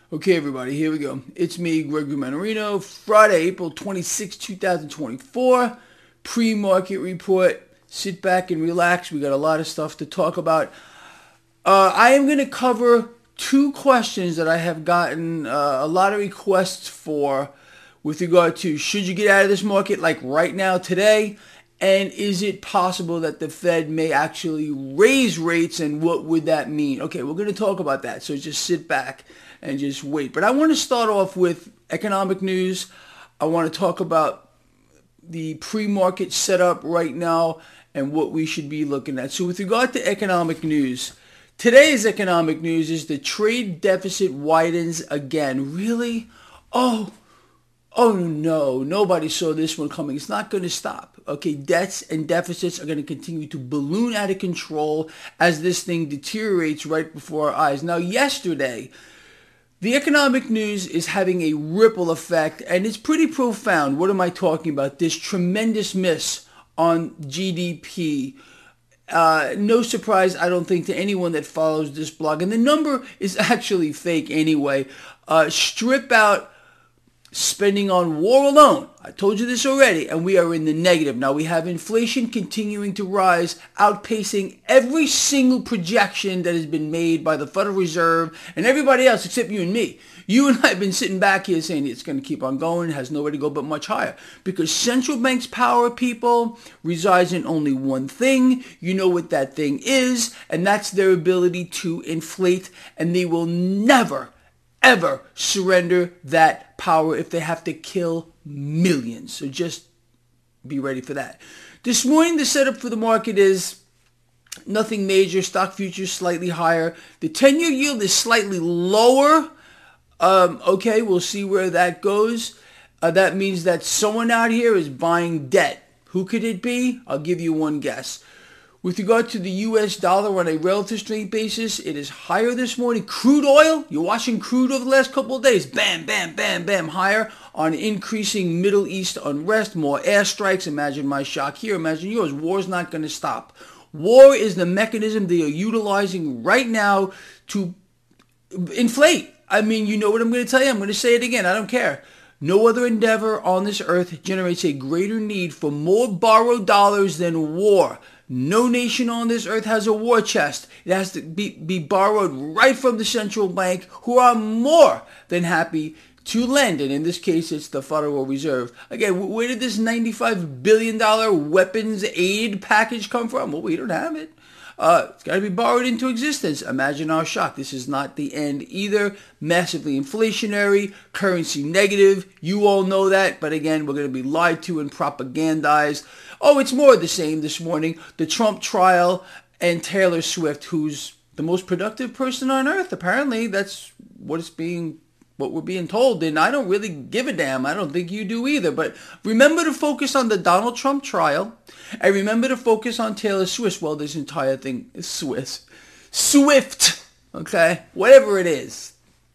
Okay, everybody, here we go. It's me, Gregory Manarino. Friday, April 26, 2024. Pre-market report. Sit back and relax. We got a lot of stuff to talk about. I am going to cover two questions that I have gotten a lot of requests for with regard to should you get out of this market like right now today, and is it possible that the Fed may actually raise rates, and what would that mean? Okay, we're going to talk about that, so just sit back and just wait. But I want to start off with economic news. I want to talk about the pre-market setup right now and what we should be looking at. So with regard to economic news, today's economic news is the trade deficit widens again. Really? Oh no, nobody saw this one coming. It's not going to stop. Okay, debts and deficits are going to continue to balloon out of control as this thing deteriorates right before our eyes. Now, yesterday, the economic news is having a ripple effect, and it's pretty profound. What am I talking about? This tremendous miss on GDP. No surprise, I don't think, to anyone that follows this blog. And the number is actually fake anyway. Strip out spending on war alone. I told you this already, and we are in the negative. Now we have inflation continuing to rise, outpacing every single projection that has been made by the Federal Reserve and everybody else except you and me. You and I have been sitting back here saying it's going to keep on going, has nowhere to go but much higher. Because central bank's power, people, resides in only one thing. You know what that thing is, and that's their ability to inflate, and they will never ever surrender that power if they have to kill millions. So just be ready for that. This morning, the setup for the market is nothing major. Stock futures slightly higher. The 10-year yield is slightly lower. Okay, we'll see where that goes. That means that someone out here is buying debt. Who could it be? I'll give you one guess. With regard to the U.S. dollar on a relative strength basis, it is higher this morning. Crude oil, you're watching crude over the last couple of days. Bam, bam, bam, bam, higher on increasing Middle East unrest, more airstrikes. Imagine my shock here. Imagine yours. War's not going to stop. War is the mechanism they are utilizing right now to inflate. I mean, you know what I'm going to tell you. I'm going to say it again. I don't care. No other endeavor on this earth generates a greater need for more borrowed dollars than war. No nation on this earth has a war chest. It has to be borrowed right from the central bank, who are more than happy to lend. And in this case, it's the Federal Reserve. Again, where did this $95 billion weapons aid package come from? Well, we don't have it. It's got to be borrowed into existence. Imagine our shock. This is not the end either. Massively inflationary, currency negative. You all know that. But again, we're going to be lied to and propagandized. Oh, it's more of the same this morning. The Trump trial and Taylor Swift, who's the most productive person on earth. Apparently, that's what we're being told, and I don't really give a damn. I don't think you do either. But remember to focus on the Donald Trump trial, and remember to focus on Taylor Swift. Well, this entire thing is Swift, okay? Whatever it is.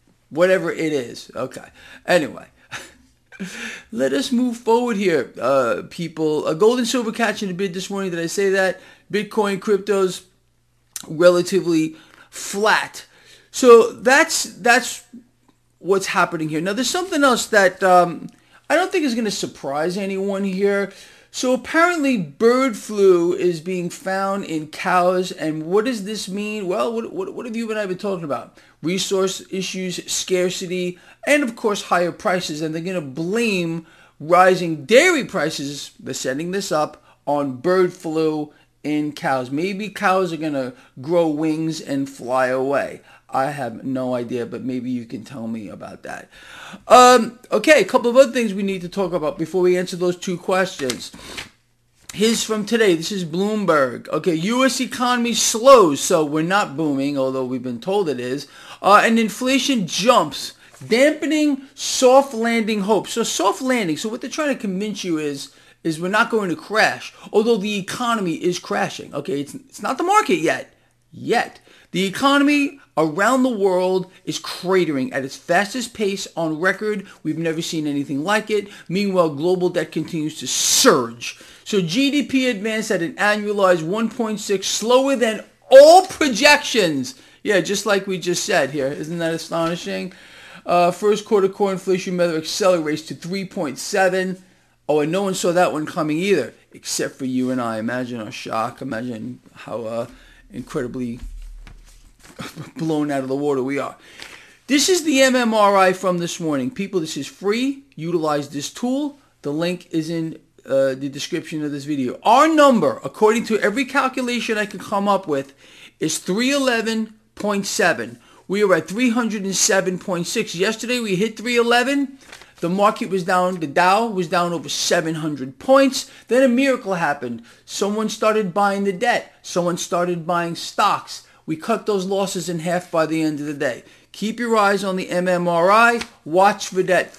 Okay. Anyway, let us move forward here, people. Gold and silver catching a bid this morning. Did I say that? Bitcoin, cryptos, relatively flat. So that's what's happening here. Now, there's something else that I don't think is going to surprise anyone here. So apparently bird flu is being found in cows. And what does this mean? Well, what have you and I been talking about? Resource issues, scarcity, and of course higher prices. And they're going to blame rising dairy prices, they're setting this up, on bird flu in cows. Maybe cows are going to grow wings and fly away. I have no idea, but maybe you can tell me about that. Okay, a couple of other things we need to talk about before we answer those two questions. Here's from today. This is Bloomberg. Okay, U.S. economy slows, so we're not booming, although we've been told it is. And inflation jumps, dampening soft landing hopes. So soft landing, so what they're trying to convince you is we're not going to crash, although the economy is crashing. Okay, it's not the market yet. The economy around the world is cratering at its fastest pace on record. We've never seen anything like it. Meanwhile, global debt continues to surge. So GDP advanced at an annualized 1.6, slower than all projections. Yeah, just like we just said here. Isn't that astonishing? First quarter core inflation measure accelerates to 3.7. Oh, and no one saw that one coming either, except for you and I. Imagine our shock. Imagine how incredibly blown out of the water we are. This is the MMRI from this morning. People, this is free. Utilize this tool. The link is in the description of this video. Our number, according to every calculation I could come up with, is 311.7. We are at 307.6. Yesterday we hit 311. The market was down. The Dow was down over 700 points. Then a miracle happened. Someone started buying the debt. Someone started buying stocks. We cut those losses in half by the end of the day. Keep your eyes on the MMRI. Watch for that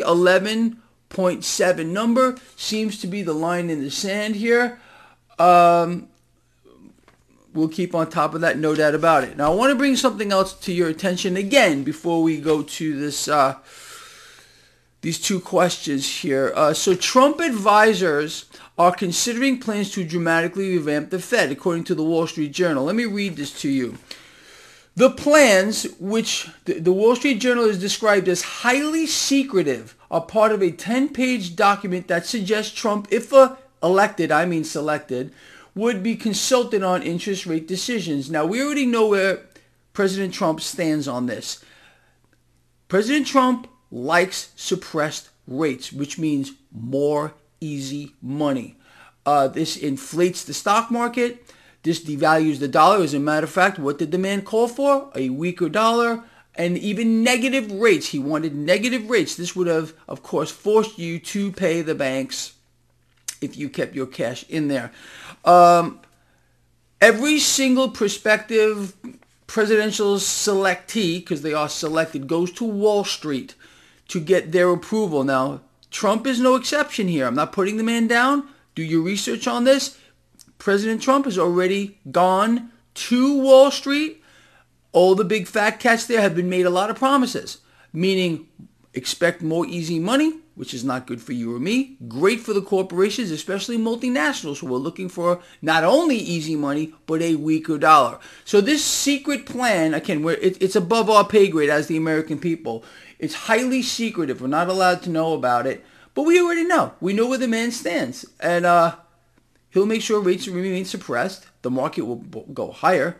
311.7 number. Seems to be the line in the sand here. We'll keep on top of that, no doubt about it. Now, I want to bring something else to your attention again before we go to this these two questions here. So Trump advisors are considering plans to dramatically revamp the Fed, according to the Wall Street Journal. Let me read this to you. The plans, which the Wall Street Journal has described as highly secretive, are part of a 10-page document that suggests Trump, if elected, I mean selected, would be consulted on interest rate decisions. Now, we already know where President Trump stands on this. President Trump likes suppressed rates, which means more easy money. This inflates the stock market. This devalues the dollar. As a matter of fact, what did the man call for? A weaker dollar and even negative rates. He wanted negative rates. This would have, of course, forced you to pay the banks if you kept your cash in there. Every single prospective presidential selectee, because they are selected, goes to Wall Street to get their approval. Now, Trump is no exception here. I'm not putting the man down. Do your research on this. President Trump has already gone to Wall Street. All the big fat cats there have been made a lot of promises, meaning expect more easy money, which is not good for you or me. Great for the corporations, especially multinationals who are looking for not only easy money, but a weaker dollar. So this secret plan, again, it's above our pay grade as the American people. It's highly secretive. We're not allowed to know about it. But we already know. We know where the man stands. And he'll make sure rates remain suppressed. The market will go higher,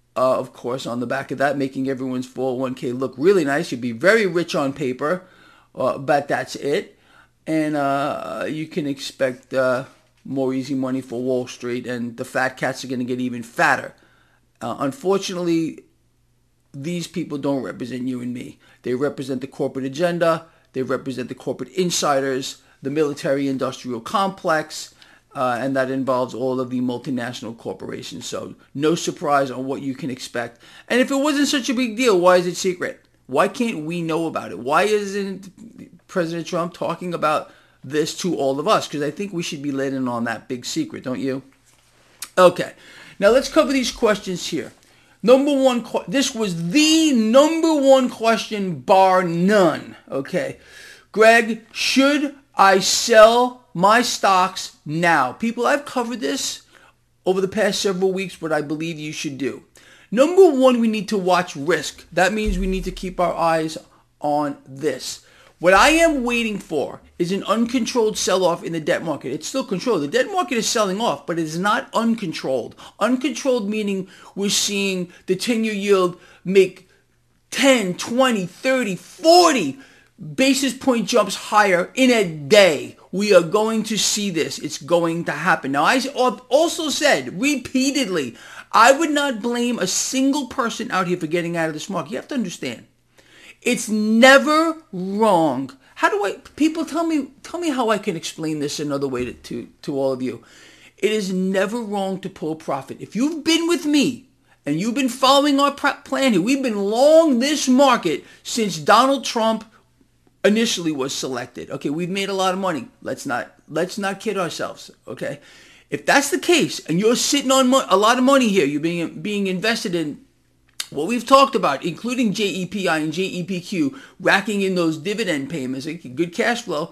of course, on the back of that, making everyone's 401k look really nice. You'll be very rich on paper, but that's it. And you can expect more easy money for Wall Street, and the fat cats are going to get even fatter. Unfortunately, these people don't represent you and me. They represent the corporate agenda. They represent the corporate insiders, the military-industrial complex, and that involves all of the multinational corporations. So no surprise on what you can expect. And if it wasn't such a big deal, why is it secret? Why can't we know about it? Why isn't President Trump talking about this to all of us? Because I think we should be let in on that big secret, don't you? Okay, now let's cover these questions here. Number one, this was the number one question, bar none. Okay, Greg, should I sell my stocks now? People, I've covered this over the past several weeks, what I believe you should do. Number one, we need to watch risk. That means we need to keep our eyes on this. What I am waiting for is an uncontrolled sell-off in the debt market. It's still controlled. The debt market is selling off, but it is not uncontrolled. Uncontrolled meaning we're seeing the 10-year yield make 10, 20, 30, 40 basis point jumps higher in a day. We are going to see this. It's going to happen. Now, I also said repeatedly, I would not blame a single person out here for getting out of this market. You have to understand. It's never wrong. People tell me how I can explain this another way to all of you. It is never wrong to pull profit. If you've been with me and you've been following our plan here, we've been long this market since Donald Trump initially was selected. Okay, we've made a lot of money. Let's not kid ourselves. Okay, if that's the case and you're sitting on a lot of money here, you're being invested in what we've talked about, including JEPI and JEPQ, racking in those dividend payments, good cash flow,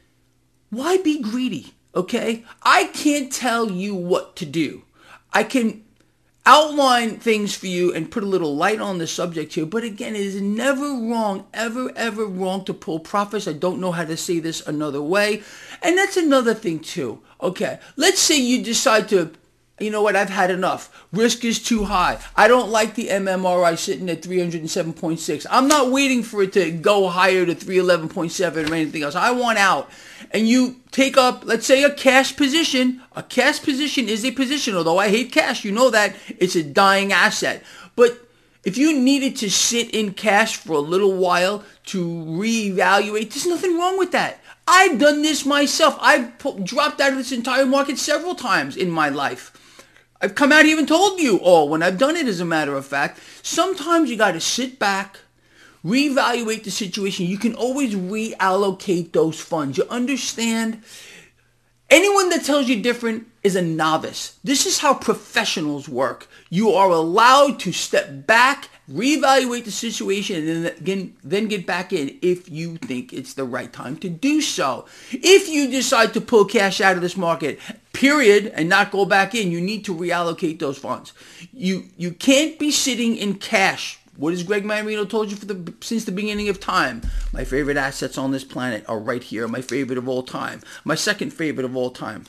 why be greedy, okay? I can't tell you what to do. I can outline things for you and put a little light on the subject here. But again, it is never wrong, ever wrong to pull profits. I don't know how to say this another way. And that's another thing too. Okay, let's say you decide to, you know what, I've had enough. Risk is too high. I don't like the MMRI sitting at 307.6. I'm not waiting for it to go higher to 311.7 or anything else. I want out. And you take up, let's say, a cash position. A cash position is a position. Although I hate cash, you know that. It's a dying asset. But if you needed to sit in cash for a little while to reevaluate, there's nothing wrong with that. I've done this myself. I've dropped out of this entire market several times in my life. I've come out here and told you all when I've done it, as a matter of fact. Sometimes you got to sit back, reevaluate the situation. You can always reallocate those funds. You understand? Anyone that tells you different is a novice. This is how professionals work. You are allowed to step back, reevaluate the situation, and then get back in if you think it's the right time to do so. If you decide to pull cash out of this market, period, and not go back in, you need to reallocate those funds. You can't be sitting in cash. What has Greg Marino told you since the beginning of time? My favorite assets on this planet are right here. My favorite of all time. My second favorite of all time.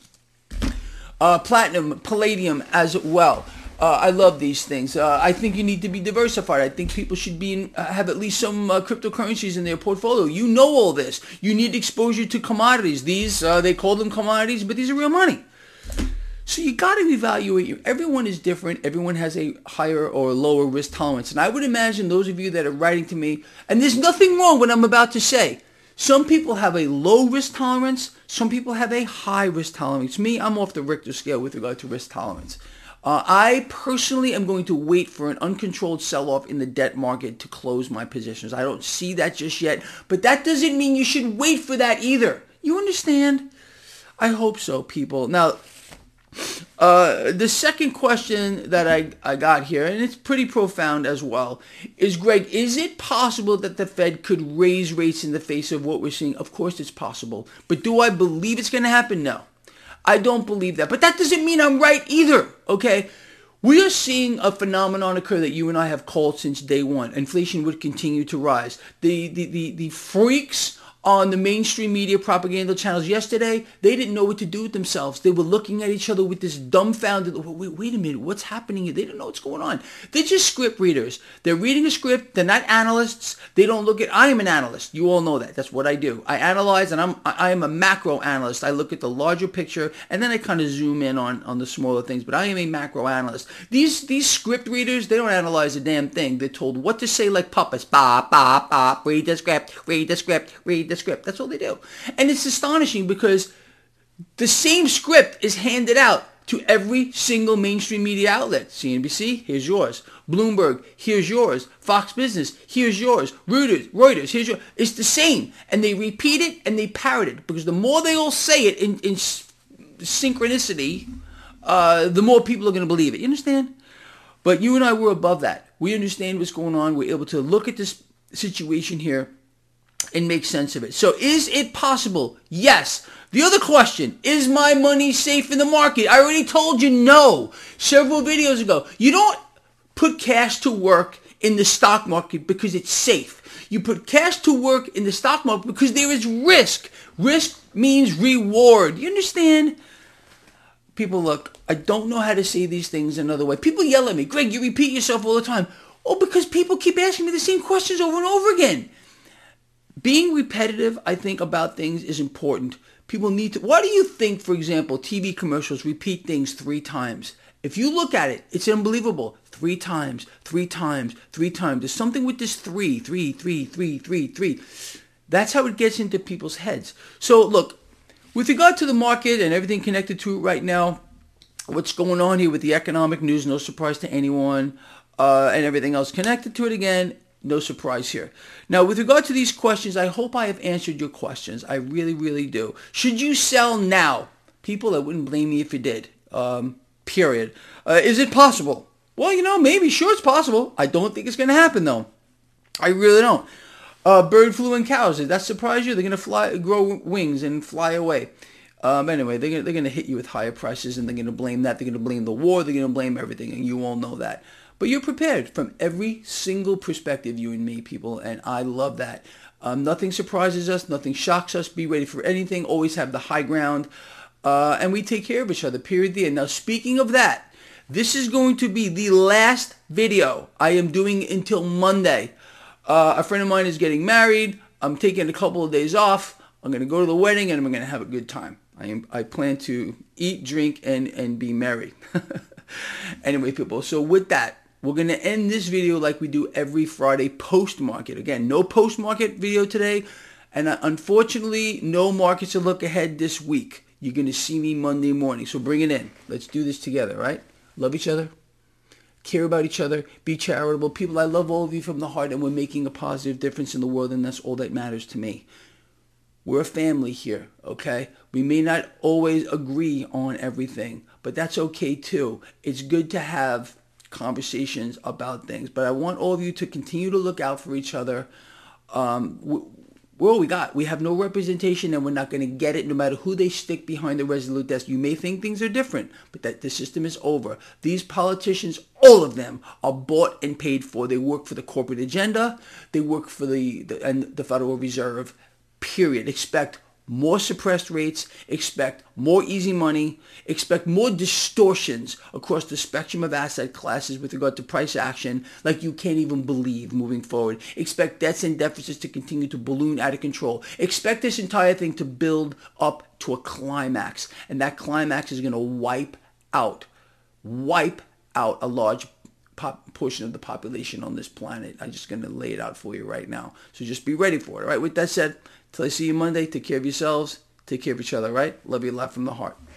Platinum, palladium as well. I love these things. I think you need to be diversified. I think people should have at least some cryptocurrencies in their portfolio. You know all this. You need exposure to commodities. These, they call them commodities, but these are real money. So you got to evaluate. Everyone is different. Everyone has a higher or lower risk tolerance. And I would imagine those of you that are writing to me, and there's nothing wrong with what I'm about to say. Some people have a low risk tolerance. Some people have a high risk tolerance. Me, I'm off the Richter scale with regard to risk tolerance. I personally am going to wait for an uncontrolled sell-off in the debt market to close my positions. I don't see that just yet, but that doesn't mean you should wait for that either. You understand? I hope so, people. Now, the second question that I got here, and it's pretty profound as well, is, Greg, is it possible that the Fed could raise rates in the face of what we're seeing? Of course it's possible. But do I believe it's going to happen? No. I don't believe that. But that doesn't mean I'm right either, okay? We are seeing a phenomenon occur that you and I have called since day one. Inflation would continue to rise. The freaks on the mainstream media propaganda channels yesterday, they didn't know what to do with themselves. They were looking at each other with this dumbfounded, wait a minute, what's happening here? They don't know what's going on. They're just script readers. They're reading a script. They're not analysts. They don't look at, I am an analyst. You all know that. That's what I do. I analyze, and I am a macro analyst. I look at the larger picture, and then I kind of zoom in on the smaller things, but I am a macro analyst. These script readers, they don't analyze a damn thing. They're told what to say like puppets. Bop, bop, bop, read the script, read the script, read the script. That's all they do. And it's astonishing because the same script is handed out to every single mainstream media outlet. CNBC, here's yours. Bloomberg, here's yours. Fox Business, here's yours. Reuters, here's yours. It's the same. And they repeat it and they parrot it because the more they all say it in synchronicity, the more people are going to believe it. You understand? But you and I were above that. We understand what's going on. We're able to look at this situation here and make sense of it. So is it possible? Yes. The other question, is my money safe in the market? I already told you no several videos ago. You don't put cash to work in the stock market because it's safe. You put cash to work in the stock market because there is risk. Risk means reward. You understand? People, look, I don't know how to say these things another way. People yell at me, Greg, you repeat yourself all the time. Oh, because people keep asking me the same questions over and over again. Being repetitive, I think, about things is important. People need to... Why do you think, for example, TV commercials repeat things 3 times? If you look at it, it's unbelievable. 3 times, 3 times, 3 times. There's something with this 3. That's how it gets into people's heads. So, look, with regard to the market and everything connected to it right now, what's going on here with the economic news, no surprise to anyone, and everything else connected to it again, no surprise here. Now, with regard to these questions, I hope I have answered your questions. I really, really do. Should you sell now? People, I wouldn't blame me if you did. Period. Is it possible? Well, maybe. Sure, it's possible. I don't think it's going to happen, though. I really don't. Bird flu and cows. Did that surprise you? They're going to grow wings and fly away. Anyway, they're gonna hit you with higher prices, and they're gonna blame that. They're gonna blame the war. They're gonna blame everything, and you all know that. But you're prepared from every single perspective, you and me, people, and I love that. Nothing surprises us. Nothing shocks us. Be ready for anything. Always have the high ground, and we take care of each other. Period. The end. Now, speaking of that, this is going to be the last video I am doing until Monday. A friend of mine is getting married. I'm taking a couple of days off. I'm going to go to the wedding, and I'm going to have a good time. I plan to eat, drink, and be merry. Anyway, people, so with that, we're going to end this video like we do every Friday post-market. Again, no post-market video today, and unfortunately, no markets to look ahead this week. You're going to see me Monday morning, so bring it in. Let's do this together, right? Love each other. Care about each other. Be charitable. People, I love all of you from the heart, and we're making a positive difference in the world, and that's all that matters to me. We're a family here, okay? We may not always agree on everything, but that's okay too. It's good to have conversations about things, but I want all of you to continue to look out for each other. We're all we got. We have no representation, and we're not going to get it no matter who they stick behind the Resolute desk. You may think things are different, but that the system is over. These politicians, all of them, are bought and paid for. They work for the corporate agenda. They work for the Federal Reserve. Period. Expect more suppressed rates, expect more easy money, expect more distortions across the spectrum of asset classes with regard to price action like you can't even believe moving forward. Expect debts and deficits to continue to balloon out of control. Expect this entire thing to build up to a climax, and that climax is going to wipe out a large portion of the population on this planet. I'm just going to lay it out for you right now. So just be ready for it. All right. With that said, till I see you Monday, take care of yourselves. Take care of each other. All right. Love you a lot from the heart.